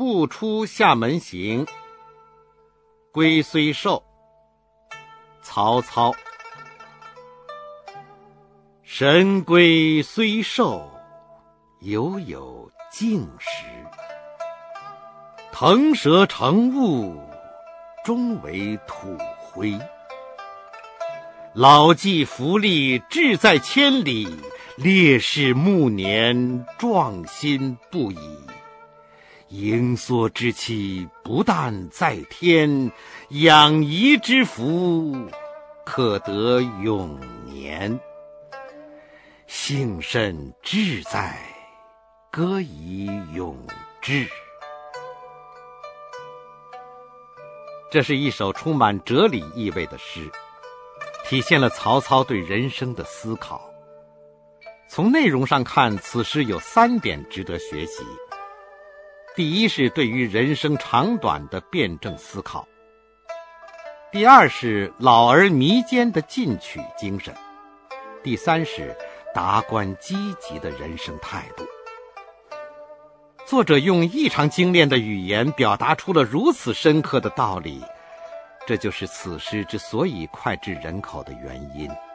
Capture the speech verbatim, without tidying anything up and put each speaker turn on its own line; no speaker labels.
不出厦门行，龟虽寿。曹操。神龟虽寿，犹有竟时。腾蛇乘雾，终为土灰。老骥伏枥，志在千里；烈士暮年，壮心不已。盈缩之气，不但在天，养怡之福，可得永年。幸甚至在，歌以咏志。这是一首充满哲理意味的诗，体现了曹操对人生的思考。从内容上看，此诗有三点值得学习。第一是对于人生长短的辩证思考，第二是老而弥坚的进取精神，第三是达观积极的人生态度。作者用异常精炼的语言表达出了如此深刻的道理，这就是此诗之所以脍炙人口的原因。